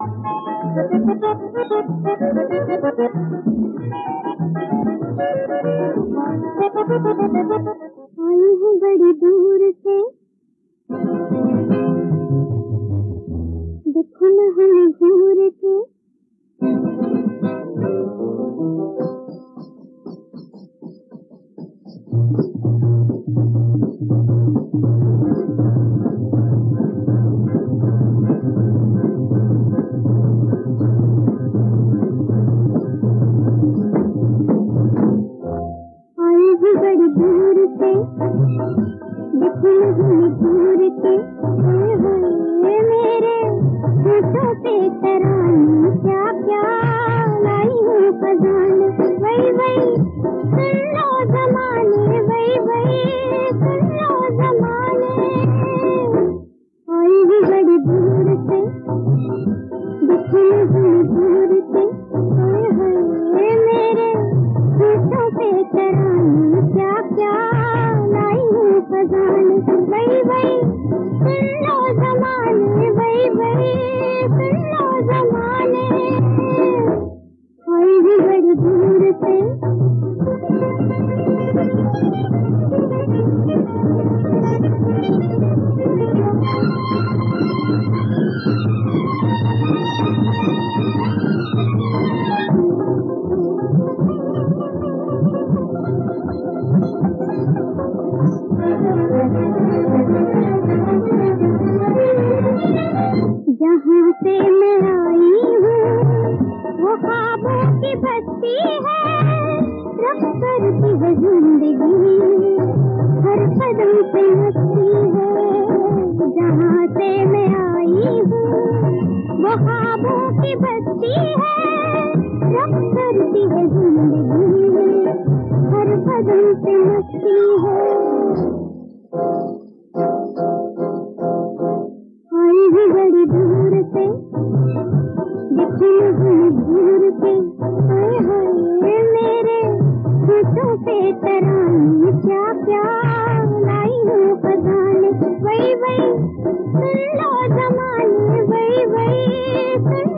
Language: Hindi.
आई हूँ बड़ी दूर से, देखो न हमें घूर के। बड़ी दूर से, देखो हमें दूर के। मेरे होठों पे तरानी क्या क्या लाई हूँ खजाने। वही वही सुन लो जमाने, वही वही सुन लो जमाने। आई भी बड़ी दूर से, देखो हमें दूर के। मेरे होठों पे तरानी क्या क्या लाई हूँ खजाने। वही वही सुन लो जमाने, वही वही सुन लो जमाने। आई भी बड़ी दूर से। जहाँ से मैं आई हूँ वो ख्वाबों की बस्ती है, रब करती है जिंदगी, हर कदम पे मस्ती है। जहाँ से मैं आई हूँ वो ख्वाबों की बस्ती है, रब करती है जिंदगी, हर कदम पे मस्ती है। आई भी बड़ी दूर से, देखो हमें दूर के। हाय हाय मेरे होठों पे तरानी क्या क्या लाई हूँ खजाने। वही वही सुन लो जमाने, वही वही सुन